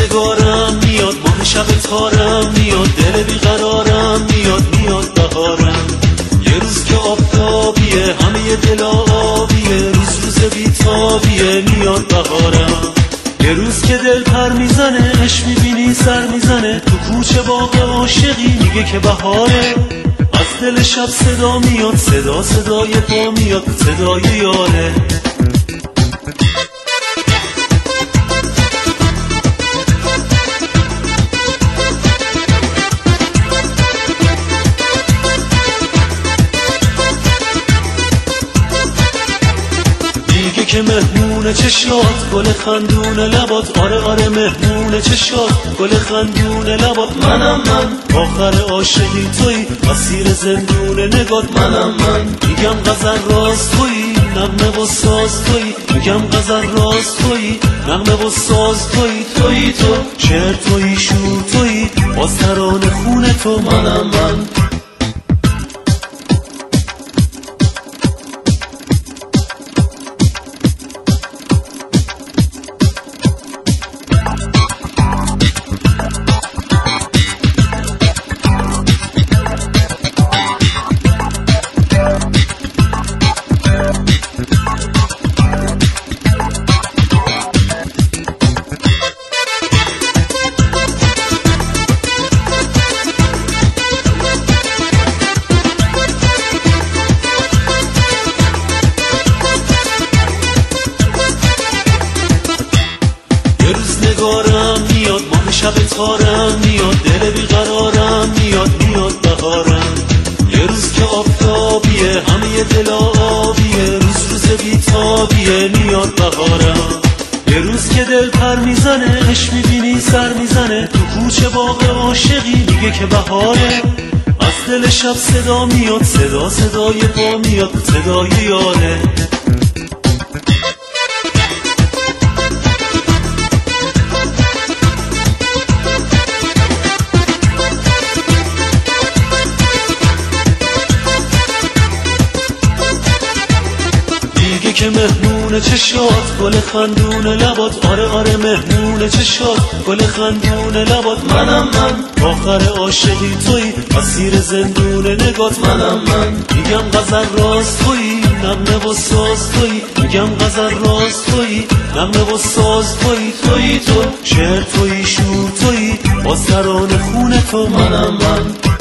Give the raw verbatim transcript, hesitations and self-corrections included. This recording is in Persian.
نگارم میاد، ماه شب تارم میاد، دل بیقرارم میاد، میاد بهارم. یه روز که آفتابیه همه دل آبیه، روز روز بیتابیه میاد بهارم. یه روز که دل پر میزنه، عشق میبینی سر میزنه، تو کوچه باغ عاشقی میگه که بهاره. از دل شب صدا میاد، صدا صدای پا میاد، صدای یاره. میگه که مهمون چشات، گل خندون لبات، آره آره مهمون چشات، گل خندون لبات. منم من آخر عاشقی توی، اسیر زندون نگات. منم من میگم غزل راست توی، نغمه و ساز توی. میگم غزل راست توی، نغمه و ساز توی. توی تو شعر توی، شور توی، باز ترانه خون تو. منم من نگارم میاد، ماه شب تارم میاد، دل بیقرارم میاد، میاد بهارم. یه روز که آفتابیه همه دل آبیه، روز روز بیتابیه میاد بهارم. یه روز که دل پر میزنه، عشق میبینی سر میزنه، تو کوچه باغ عاشقی میگه که بهاره. از دل شب صدا میاد، صدا صدای پا میاد، صدای یاره. میگه که مهمون چشات، گل خندون لبات، آره آره مهمون چشات، گل خندون لبات. منم من آخر عاشقی توی، اسیر زندون نگات. منم من میگم غزل راست توی، نغمه و ساز توی. میگم غزل راست توی، نغمه و ساز توی. توی تو شعر توی، شور توی، باز ترانه خون تو. منم من